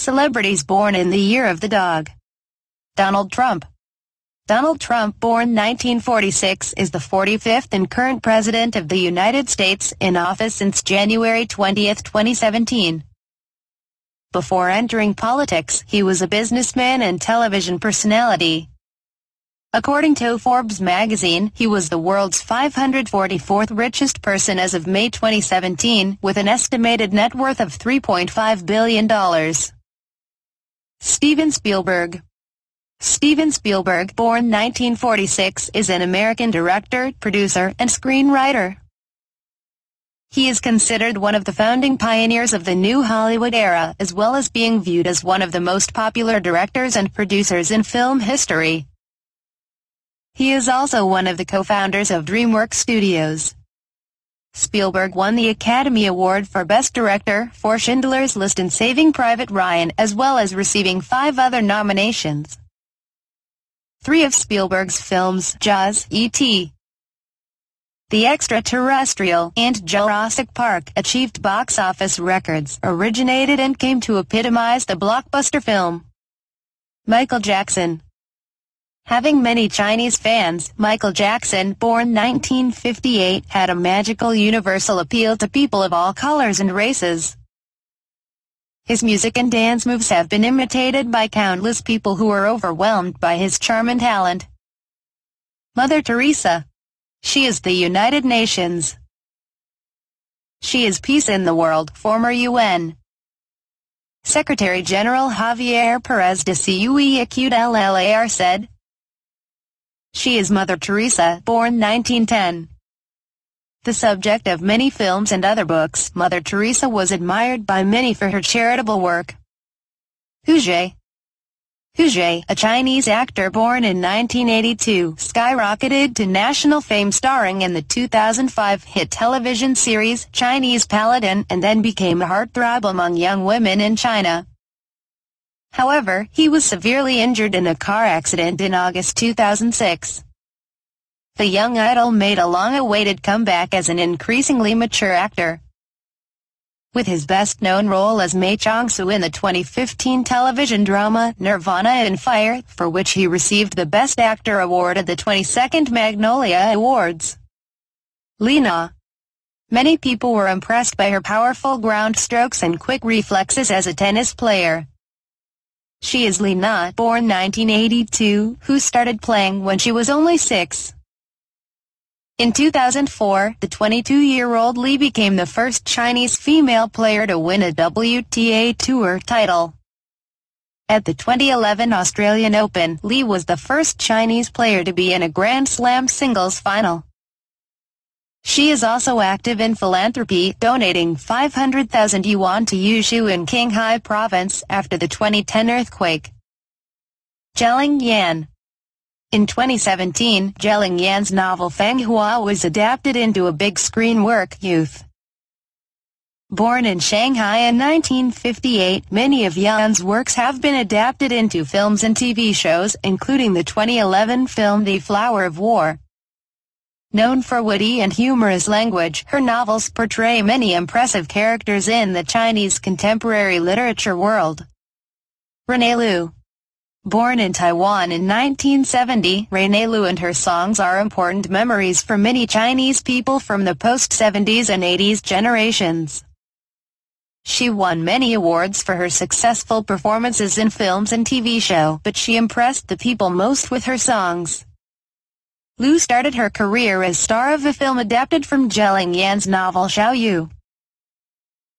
celebrities born in the year of the dog. Donald Trump. Donald Trump, born 1946, is the 45th and current President of the United States, in office since January 20, 2017. Before entering politics, he was a businessman and television personality. According to Forbes magazine, he was the world's 544th richest person as of May 2017, with an estimated net worth of $3.5 billion. Steven Spielberg. Steven Spielberg, born 1946, is an American director, producer, and screenwriter. He is considered one of the founding pioneers of the new Hollywood era, as well as being viewed as one of the most popular directors and producers in film history. He is also one of the co-founders of DreamWorks Studios. Spielberg won the Academy Award for Best Director for Schindler's List and Saving Private Ryan, as well as receiving 5 other nominations. 3 of Spielberg's films, Jaws, E.T., The Extraterrestrial, and Jurassic Park, achieved box office records, originated and came to epitomize the blockbuster film. Michael Jackson. Having many Chinese fans, Michael Jackson, born 1958, had a magical universal appeal to people of all colors and races. His music and dance moves have been imitated by countless people who are overwhelmed by his charm and talent. Mother Teresa. She is the United Nations. She is peace in the world, former UN Secretary General Javier Perez de Cuellar said. She is Mother Teresa, born 1910. The subject of many films and other books, Mother Teresa was admired by many for her charitable work. Hu Jie. Hu Jie, a Chinese actor born in 1982, skyrocketed to national fame starring in the 2005 hit television series Chinese Paladin, and then became a heartthrob among young women in China. However, he was severely injured in a car accident in August 2006. The young idol made a long-awaited comeback as an increasingly mature actor. With his best-known role as Mei Chong-soo in the 2015 television drama Nirvana in Fire, for which he received the Best Actor award at the 22nd Magnolia Awards. Li Na. Many people were impressed by her powerful ground strokes and quick reflexes as a tennis player. She is Li Na, born 1982, who started playing when she was only 6. In 2004, the 22-year-old Li became the first Chinese female player to win a WTA Tour title. At the 2011 Australian Open, Li was the first Chinese player to be in a Grand Slam singles final. She is also active in philanthropy, donating 500,000 yuan to Yushu in Qinghai Province after the 2010 earthquake. Zheling Yan. In 2017, Zheling Yan's novel Feng Hua was adapted into a big-screen work, Youth. Born in Shanghai in 1958, many of Yan's works have been adapted into films and TV shows, including the 2011 film The Flower of War. Known for witty and humorous language, her novels portray many impressive characters in the Chinese contemporary literature world. Renee Liu. Born in Taiwan in 1970, Renee Liu and her songs are important memories for many Chinese people from the post-70s and 80s generations. She won many awards for her successful performances in films and TV shows, but she impressed the people most with her songs. Liu started her career as star of a film adapted from Zheling Yan's novel Xiao Yu.